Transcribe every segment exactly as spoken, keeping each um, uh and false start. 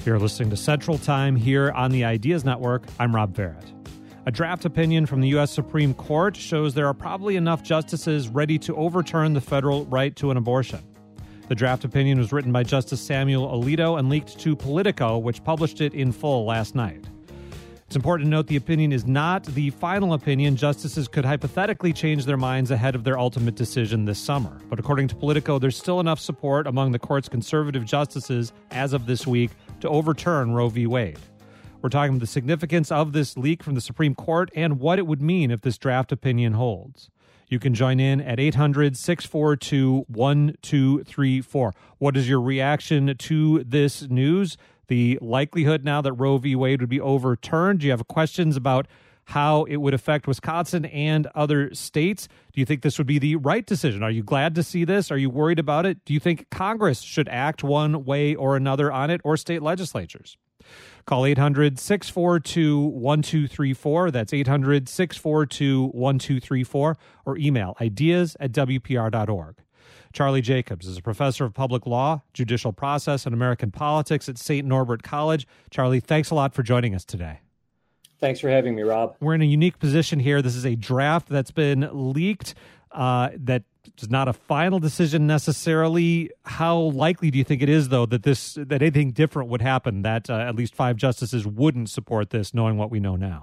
You're listening to Central Time here on the Ideas Network. I'm Rob Barrett. A draft opinion from the U S Supreme Court shows there are probably enough justices ready to overturn the federal right to an abortion. The draft opinion was written by Justice Samuel Alito and leaked to Politico, which published it in full last night. It's important to note the opinion is not the final opinion. Justices could hypothetically change their minds ahead of their ultimate decision this summer. But according to Politico, there's still enough support among the court's conservative justices as of this week to overturn Roe v. Wade. We're talking about the significance of this leak from the Supreme Court and what it would mean if this draft opinion holds. You can join in at eight hundred, six four two, one two three four. What is your reaction to this news? The likelihood now that Roe v. Wade would be overturned? Do you have questions about how it would affect Wisconsin and other states? Do you think this would be the right decision? Are you glad to see this? Are you worried about it? Do you think Congress should act one way or another on it, or state legislatures? Call eight hundred, six four two, one two three four. That's eight hundred, six four two, one two three four. Or email ideas at w p r dot org. Charlie Jacobs is a professor of public law, judicial process, and American politics at Saint Norbert College. Charlie, thanks a lot for joining us today. Thanks for having me, Rob. We're in a unique position here. This is a draft that's been leaked, uh, that is not a final decision necessarily. How likely do you think it is, though, that this that anything different would happen, that uh, at least five justices wouldn't support this, knowing what we know now?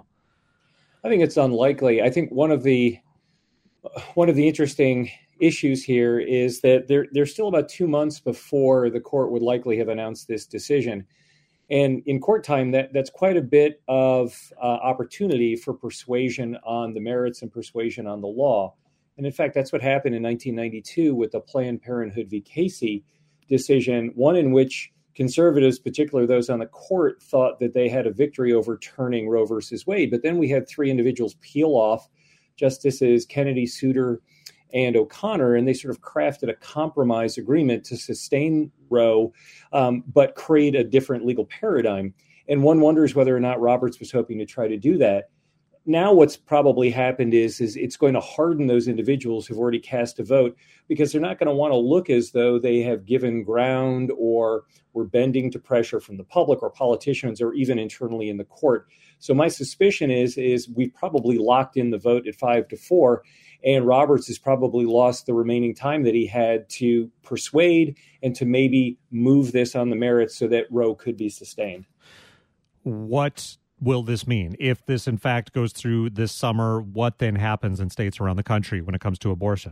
I think it's unlikely. I think one of the one of the interesting issues here is that there, there's still about two months before the court would likely have announced this decision. And in court time, that, that's quite a bit of uh, opportunity for persuasion on the merits and persuasion on the law. And in fact, that's what happened in nineteen ninety-two with the Planned Parenthood v. Casey decision, one in which conservatives, particularly those on the court, thought that they had a victory overturning Roe versus Wade. But then we had three individuals peel off, Justices Kennedy, Souter, and O'Connor, and they sort of crafted a compromise agreement to sustain Roe, um, but create a different legal paradigm. And one wonders whether or not Roberts was hoping to try to do that. Now what's probably happened is, is it's going to harden those individuals who've already cast a vote, because they're not going to want to look as though they have given ground or were bending to pressure from the public or politicians or even internally in the court. So my suspicion is, is we've probably locked in the vote at five to four, and Roberts has probably lost the remaining time that he had to persuade and to maybe move this on the merits so that Roe could be sustained. What will this mean? If this, in fact, goes through this summer, what then happens in states around the country when it comes to abortion?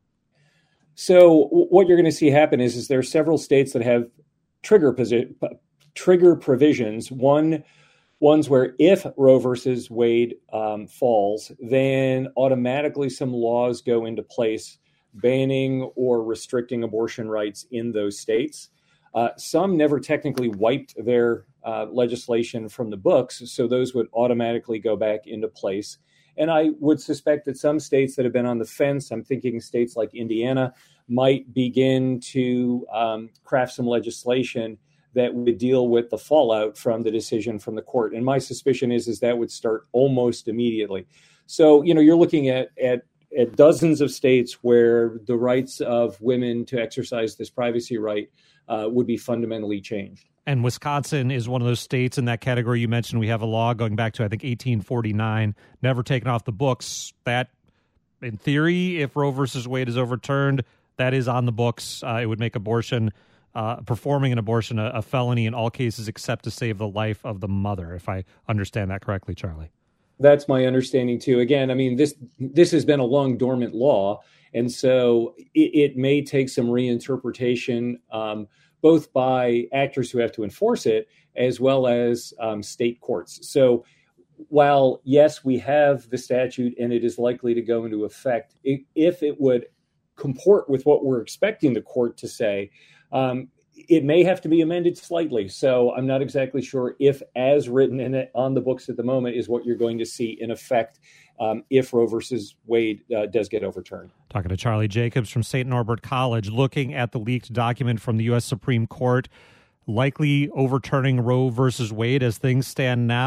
So what you're going to see happen is, is there are several states that have trigger posi- trigger provisions. One Ones where if Roe versus Wade um, falls, then automatically some laws go into place banning or restricting abortion rights in those states. Uh, some never technically wiped their uh, legislation from the books, so those would automatically go back into place. And I would suspect that some states that have been on the fence, I'm thinking states like Indiana, might begin to um, craft some legislation that would deal with the fallout from the decision from the court. And my suspicion is, is that would start almost immediately. So, you know, you're looking at, at, at dozens of states where the rights of women to exercise this privacy right uh, would be fundamentally changed. And Wisconsin is one of those states in that category. You mentioned we have a law going back to, I think, eighteen forty-nine, never taken off the books. That, in theory, if Roe versus Wade is overturned, that is on the books. Uh, it would make abortion Uh, performing an abortion a, a felony in all cases except to save the life of the mother, if I understand that correctly, Charlie. That's my understanding, too. Again, I mean, this this has been a long dormant law, and so it, it may take some reinterpretation, um, both by actors who have to enforce it, as well as um, state courts. So while, yes, we have the statute and it is likely to go into effect, it, if it would comport with what we're expecting the court to say, Um, it may have to be amended slightly. So I'm not exactly sure if as written in it on the books at the moment is what you're going to see in effect um, if Roe versus Wade uh, does get overturned. Talking to Charlie Jacobs from Saint Norbert College, looking at the leaked document from the U S Supreme Court, likely overturning Roe versus Wade as things stand now.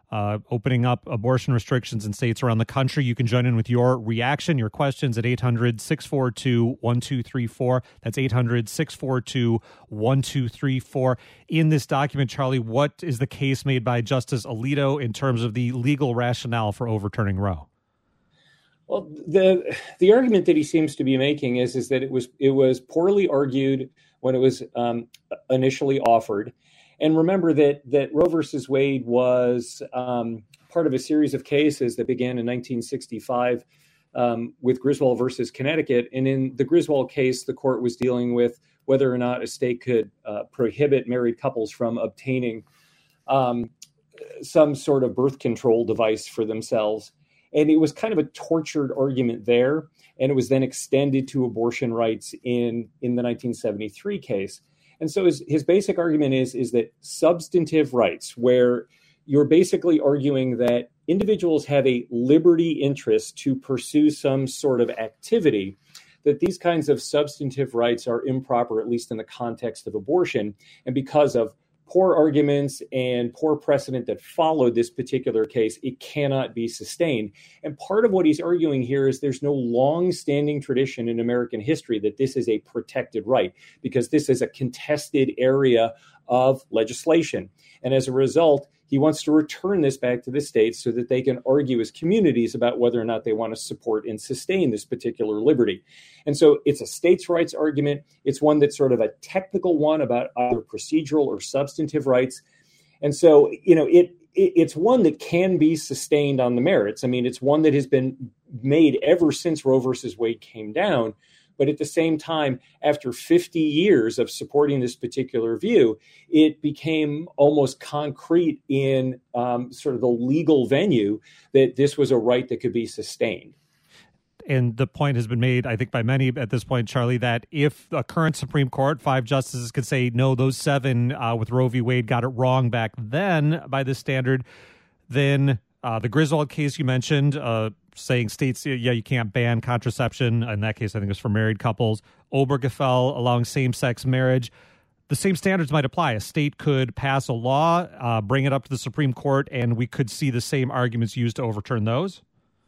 uh, opening up abortion restrictions in states around the country. You can join in with your reaction, your questions at eight hundred, six four two, one two three four. That's eight hundred, six four two, one two three four. In this document, Charlie, what is the case made by Justice Alito in terms of the legal rationale for overturning Roe? Well, the the argument that he seems to be making is is that it was it was poorly argued when it was um, initially offered, and remember that that Roe versus Wade was um, part of a series of cases that began in nineteen sixty-five um, with Griswold versus Connecticut, and in the Griswold case, the court was dealing with whether or not a state could uh, prohibit married couples from obtaining um, some sort of birth control device for themselves. And it was kind of a tortured argument there. And it was then extended to abortion rights in, in the nineteen seventy-three case. And so his, his basic argument is, is that substantive rights, where you're basically arguing that individuals have a liberty interest to pursue some sort of activity, that these kinds of substantive rights are improper, at least in the context of abortion. And because of poor arguments and poor precedent that followed this particular case, it cannot be sustained. And part of what he's arguing here is there's no long-standing tradition in American history that this is a protected right, because this is a contested area of legislation. And as a result, he wants to return this back to the states so that they can argue as communities about whether or not they want to support and sustain this particular liberty. And so it's a states' rights argument. It's one that's sort of a technical one about either procedural or substantive rights. And so, you know, it, it it's one that can be sustained on the merits. I mean, it's one that has been made ever since Roe versus Wade came down. But at the same time, after fifty years of supporting this particular view, it became almost concrete in um, sort of the legal venue that this was a right that could be sustained. And the point has been made, I think, by many at this point, Charlie, that if a current Supreme Court, five justices could say, no, those seven uh, with Roe v. Wade got it wrong back then by this standard, then uh, the Griswold case you mentioned, uh, saying states, yeah, you can't ban contraception. In that case, I think it was for married couples. Obergefell allowing same-sex marriage. The same standards might apply. A state could pass a law, uh, bring it up to the Supreme Court, and we could see the same arguments used to overturn those.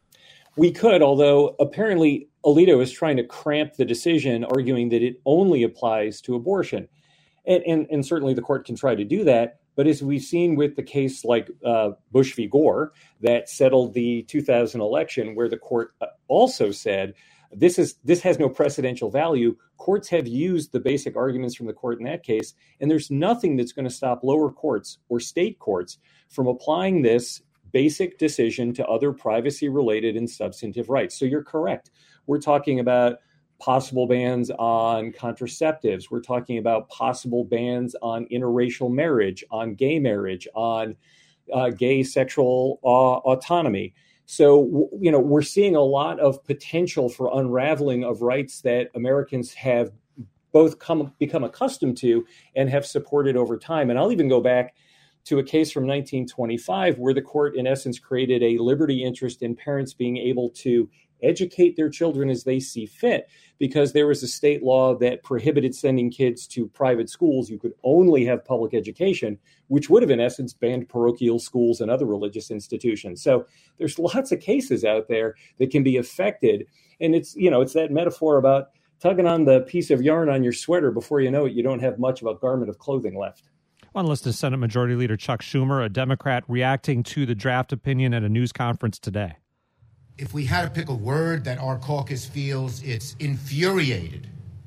We could, although apparently Alito is trying to cramp the decision, arguing that it only applies to abortion. And, and, and certainly the court can try to do that. But as we've seen with the case like uh, Bush v. Gore that settled the two thousand election, where the court also said this is this has no precedential value. Courts have used the basic arguments from the court in that case, and there's nothing that's going to stop lower courts or state courts from applying this basic decision to other privacy-related and substantive rights. So you're correct. We're talking about possible bans on contraceptives. We're talking about possible bans on interracial marriage, on gay marriage, on uh, gay sexual uh, autonomy. So, you know, we're seeing a lot of potential for unraveling of rights that Americans have both come become accustomed to and have supported over time. And I'll even go back to a case from nineteen twenty-five where the court, in essence, created a liberty interest in parents being able to educate their children as they see fit, because there was a state law that prohibited sending kids to private schools. You could only have public education, which would have, in essence, banned parochial schools and other religious institutions. So there's lots of cases out there that can be affected. And it's, you know, it's that metaphor about tugging on the piece of yarn on your sweater. Before you know it, you don't have much of a garment of clothing left. On list is Senate Majority Leader Chuck Schumer, a Democrat, reacting to the draft opinion at a news conference today. If we had to pick a word that our caucus feels, it's infuriated.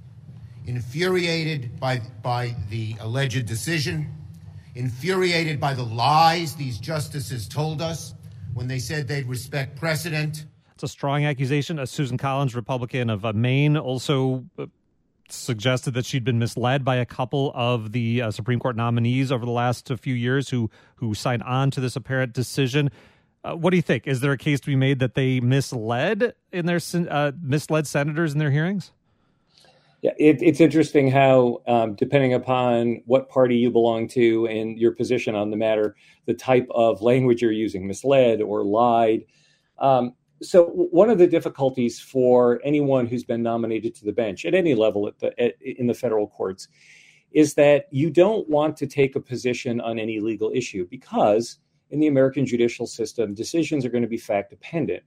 Infuriated by, by the alleged decision, infuriated by the lies these justices told us when they said they'd respect precedent. It's a strong accusation. Uh, Susan Collins, Republican of uh, Maine, also uh, suggested that she'd been misled by a couple of the uh, Supreme Court nominees over the last uh, few years who, who signed on to this apparent decision. Uh, what do you think? Is there a case to be made that they misled in their uh, misled senators in their hearings? Yeah, it, it's interesting how, um, depending upon what party you belong to and your position on the matter, the type of language you're using, misled or lied. Um, so one of the difficulties for anyone who's been nominated to the bench at any level at the, at, in the federal courts is that you don't want to take a position on any legal issue, because in the American judicial system, decisions are going to be fact dependent.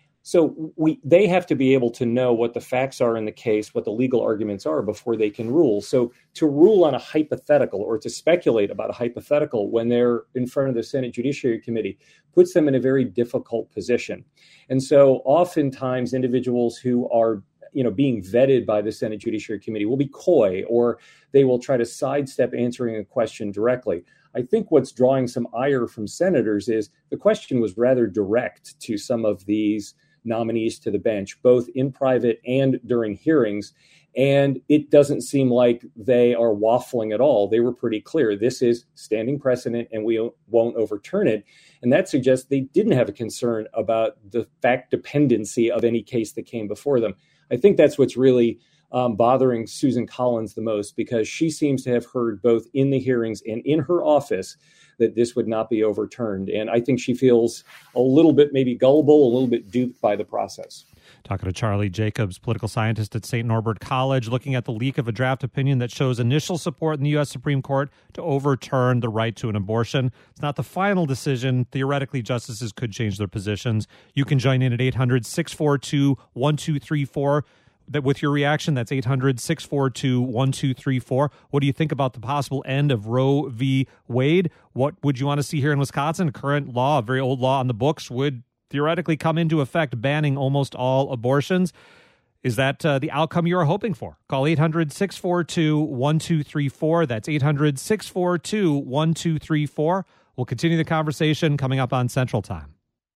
So we they have to be able to know what the facts are in the case, what the legal arguments are before they can rule. So to rule on a hypothetical or to speculate about a hypothetical when they're in front of the Senate Judiciary Committee puts them in a very difficult position. And so oftentimes individuals who are you know, being vetted by the Senate Judiciary Committee will be coy, or they will try to sidestep answering a question directly. I think what's drawing some ire from senators is the question was rather direct to some of these nominees to the bench, both in private and during hearings. And it doesn't seem like they are waffling at all. They were pretty clear. This is standing precedent and we won't overturn it. And that suggests they didn't have a concern about the fact dependency of any case that came before them. I think that's what's really um, bothering Susan Collins the most, because she seems to have heard both in the hearings and in her office that this would not be overturned. And I think she feels a little bit maybe gullible, a little bit duped by the process. Talking to Charlie Jacobs, political scientist at Saint Norbert College, looking at the leak of a draft opinion that shows initial support in the U S Supreme Court to overturn the right to an abortion. It's not the final decision. Theoretically, justices could change their positions. You can join in at eight hundred, six four two, one two three four. That with your reaction, that's eight hundred, six four two, one two three four. What do you think about the possible end of Roe v. Wade? What would you want to see here in Wisconsin? Current law, a very old law on the books, would theoretically come into effect banning almost all abortions. Is that uh, the outcome you are hoping for? Call eight hundred, six four two, one two three four. That's eight hundred, six four two, one two three four. We'll continue the conversation coming up on Central Time.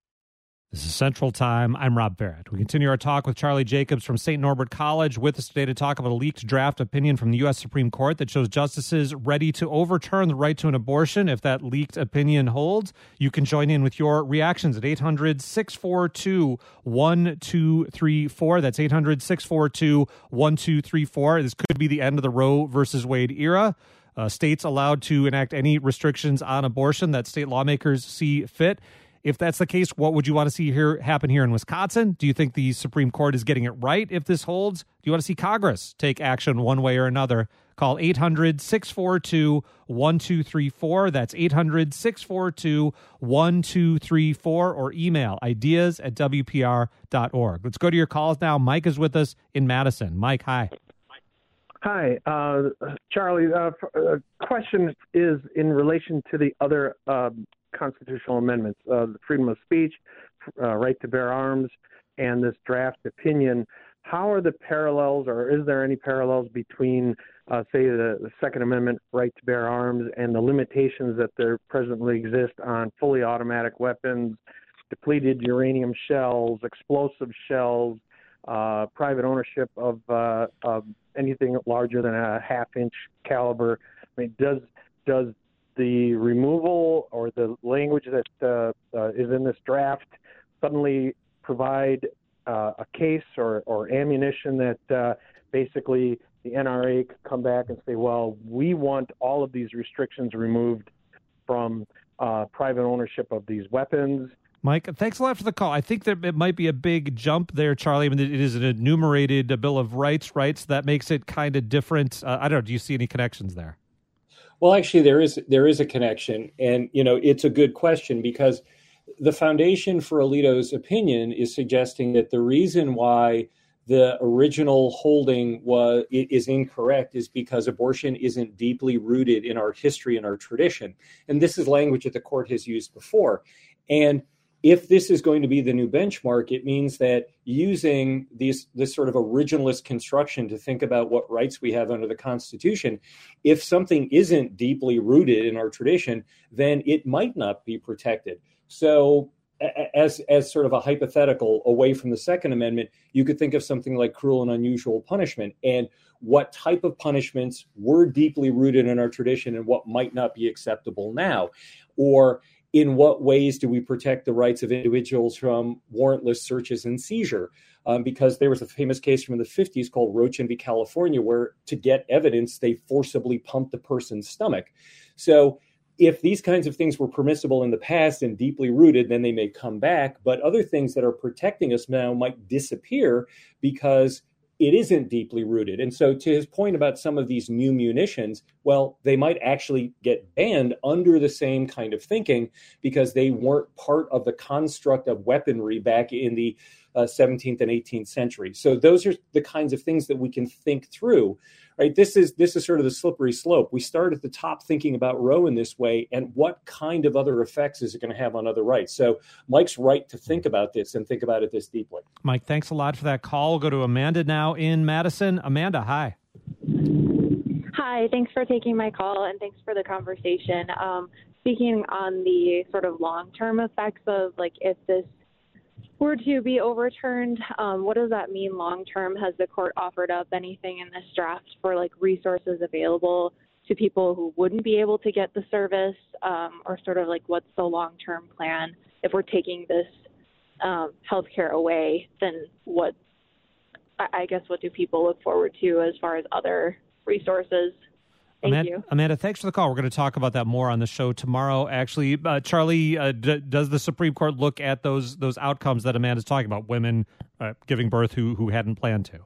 This is Central Time. I'm Rob Barrett. We continue our talk with Charlie Jacobs from Saint Norbert College, with us today to talk about a leaked draft opinion from the U S Supreme Court that shows justices ready to overturn the right to an abortion if that leaked opinion holds. You can join in with your reactions at eight hundred, six four two, one two three four. That's eight hundred, six four two, one two three four. This could be the end of the Roe versus Wade era. Uh, states allowed to enact any restrictions on abortion that state lawmakers see fit. If that's the case, what would you want to see here happen here in Wisconsin? Do you think the Supreme Court is getting it right if this holds? Do you want to see Congress take action one way or another? Call eight hundred, six four two, one two three four. That's eight hundred, six four two, one two three four, or email ideas at w p r dot org. Let's go to your calls now. Mike is with us in Madison. Mike, hi. Hi, uh, Charlie. Uh, uh, question is in relation to the other um, constitutional amendments, uh, the freedom of speech, uh, right to bear arms, and this draft opinion. How are the parallels, or is there any parallels between, uh, say, the, the Second Amendment right to bear arms and the limitations that there presently exist on fully automatic weapons, depleted uranium shells, explosive shells, uh, private ownership of, uh, of anything larger than a half-inch caliber? I mean, does does the removal or the language that uh, uh, is in this draft suddenly provide uh, a case or, or ammunition that uh, basically the N R A could come back and say, well, we want all of these restrictions removed from uh, private ownership of these weapons? Mike, thanks a lot for the call. I think that it might be a big jump there, Charlie. I mean, it is an enumerated Bill of Rights, right? So that makes it kind of different. Uh, I don't know. Do you see any connections there? Well, actually, there is there is a connection. And, you know, it's a good question, because the foundation for Alito's opinion is suggesting that the reason why the original holding was is incorrect is because abortion isn't deeply rooted in our history and our tradition. And this is language that the court has used before. And if this is going to be the new benchmark, it means that using these, this sort of originalist construction to think about what rights we have under the Constitution, if something isn't deeply rooted in our tradition, then it might not be protected. So as, as sort of a hypothetical away from the Second Amendment, you could think of something like cruel and unusual punishment, and what type of punishments were deeply rooted in our tradition and what might not be acceptable now. Or in what ways do we protect the rights of individuals from warrantless searches and seizure? Um, because there was a famous case from the fifties called Rochin v. California, where to get evidence, they forcibly pumped the person's stomach. So if these kinds of things were permissible in the past and deeply rooted, then they may come back. But other things that are protecting us now might disappear because it isn't deeply rooted. And so to his point about some of these new munitions, well, they might actually get banned under the same kind of thinking because they weren't part of the construct of weaponry back in the uh, seventeenth and eighteenth century. So those are the kinds of things that we can think through, right? This is this is sort of the slippery slope. We start at the top thinking about Roe in this way, and what kind of other effects is it going to have on other rights? So Mike's right to think about this and think about it this deeply. Mike, thanks a lot for that call. We'll go to Amanda now in Madison. Amanda, hi. Hi, thanks for taking my call and thanks for the conversation. Um, speaking on the sort of long-term effects of like if this were to be overturned, um, what does that mean long-term? Has the court offered up anything in this draft for like resources available to people who wouldn't be able to get the service, um, or sort of like what's the long-term plan if we're taking this um, healthcare away? Then what? I guess what do people look forward to as far as other resources? Thank Amanda, you. Amanda, thanks for the call. We're going to talk about that more on the show tomorrow. Actually, uh, Charlie, uh, d- does the Supreme Court look at those those outcomes that Amanda's talking about, women uh, giving birth who who hadn't planned to?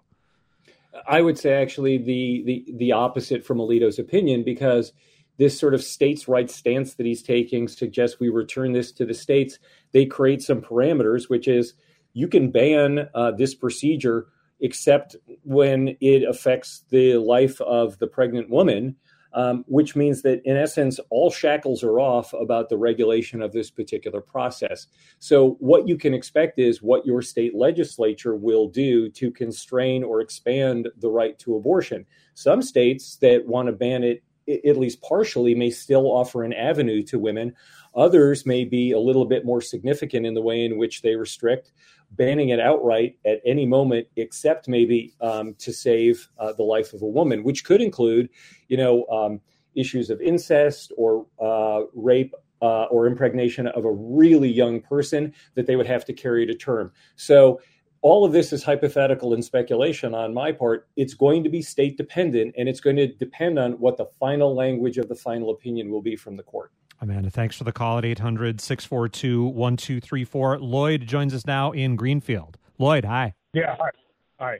I would say actually the the the opposite from Alito's opinion, because this sort of states' rights stance that he's taking suggests we return this to the states. They create some parameters, which is you can ban uh, this procedure except when it affects the life of the pregnant woman, um, which means that, in essence, all shackles are off about the regulation of this particular process. So what you can expect is what your state legislature will do to constrain or expand the right to abortion. Some states that want to ban it, at least partially, may still offer an avenue to women. Others may be a little bit more significant in the way in which they restrict, banning it outright at any moment, except maybe um, to save uh, the life of a woman, which could include, you know, um, issues of incest or uh, rape uh, or impregnation of a really young person that they would have to carry to term. So all of this is hypothetical and speculation on my part. It's going to be state dependent, and it's going to depend on what the final language of the final opinion will be from the court. Amanda, thanks for the call at eight hundred, six four two, one two three four. Lloyd joins us now in Greenfield. Lloyd, hi. Yeah, hi. Hi.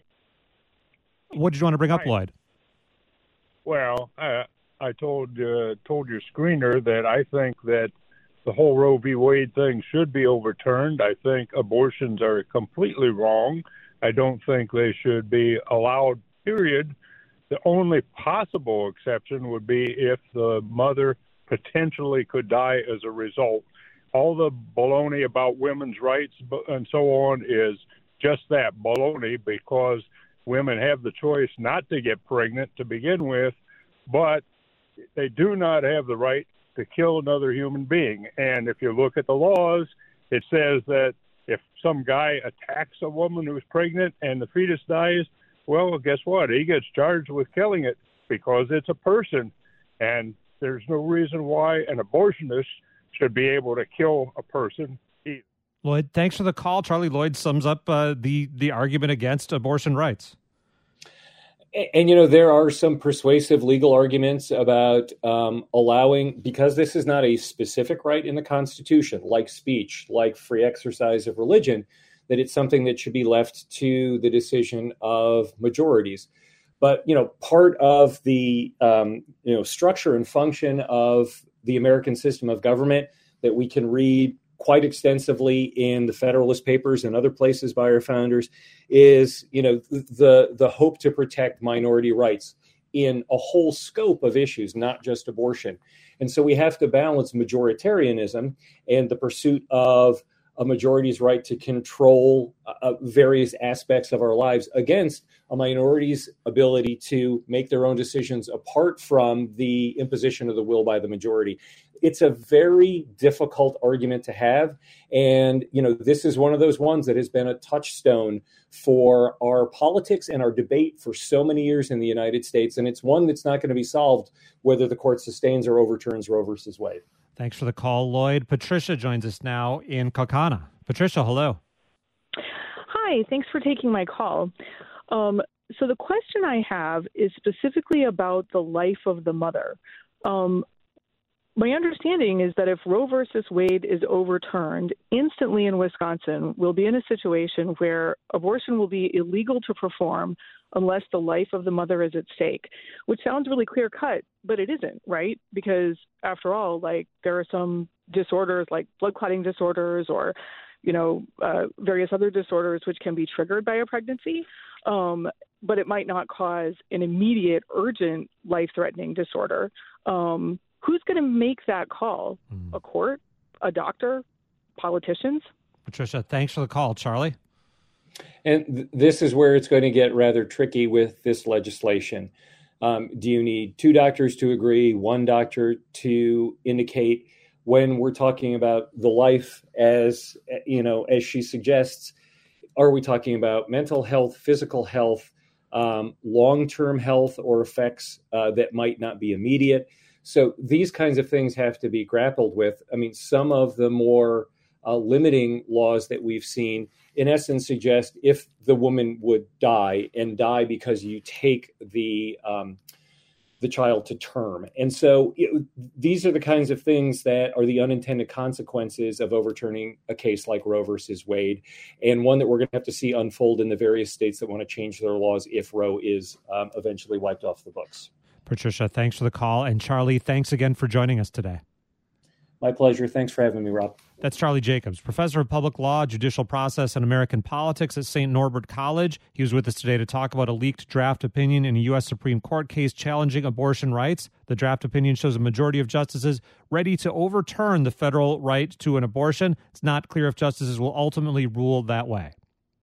What did you want to bring up, hi. Lloyd? Well, I, I told uh, told your screener that I think that the whole Roe v. Wade thing should be overturned. I think abortions are completely wrong. I don't think they should be allowed, period. The only possible exception would be if the mother potentially could die as a result. All the baloney about women's rights and so on is just that, baloney, because women have the choice not to get pregnant to begin with, but they do not have the right to kill another human being. And if you look at the laws, it says that if some guy attacks a woman who's pregnant and the fetus dies, well, guess what? He gets charged with killing it because it's a person. And there's no reason why an abortionist should be able to kill a person either. Lloyd, thanks for the call. Charlie Lloyd sums up uh, the, the argument against abortion rights. And, and, you know, there are some persuasive legal arguments about um, allowing, because this is not a specific right in the Constitution, like speech, like free exercise of religion, that it's something that should be left to the decision of majorities. But, you know, part of the, um, you know, structure and function of the American system of government that we can read quite extensively in the Federalist Papers and other places by our founders is, you know, the the hope to protect minority rights in a whole scope of issues, not just abortion. And so we have to balance majoritarianism and the pursuit of a majority's right to control uh, various aspects of our lives against a minority's ability to make their own decisions apart from the imposition of the will by the majority. It's a very difficult argument to have. And, you know, this is one of those ones that has been a touchstone for our politics and our debate for so many years in the United States. And it's one that's not going to be solved whether the court sustains or overturns Roe versus Wade. Thanks for the call, Lloyd. Patricia joins us now in Kaukauna. Patricia, hello. Hi, thanks for taking my call. Um, so the question I have is specifically about the life of the mother. Um, my understanding is that if Roe versus Wade is overturned, instantly in Wisconsin, we'll be in a situation where abortion will be illegal to perform unless the life of the mother is at stake, which sounds really clear cut, but it isn't, right? Because after all, like there are some disorders like blood clotting disorders or, you know, uh, various other disorders which can be triggered by a pregnancy, um, but it might not cause an immediate, urgent, life-threatening disorder. Um, Who's going to make that call? Mm. A court? A doctor? Politicians? Patricia, thanks for the call. Charlie? And th- this is where it's going to get rather tricky with this legislation. Um, do you need two doctors to agree, one doctor to indicate when we're talking about the life as, you know, as she suggests? Are we talking about mental health, physical health, um, long-term health, or effects uh, that might not be immediate? So these kinds of things have to be grappled with. I mean, some of the more uh, limiting laws that we've seen, in essence, suggest if the woman would die and die because you take the um, the child to term. And so it, these are the kinds of things that are the unintended consequences of overturning a case like Roe versus Wade, and one that we're going to have to see unfold in the various states that want to change their laws if Roe is um, eventually wiped off the books. Patricia, thanks for the call. And Charlie, thanks again for joining us today. My pleasure. Thanks for having me, Rob. That's Charlie Jacobs, professor of public law, judicial process, and American politics at Saint Norbert College. He was with us today to talk about a leaked draft opinion in a U S Supreme Court case challenging abortion rights. The draft opinion shows a majority of justices ready to overturn the federal right to an abortion. It's not clear if justices will ultimately rule that way.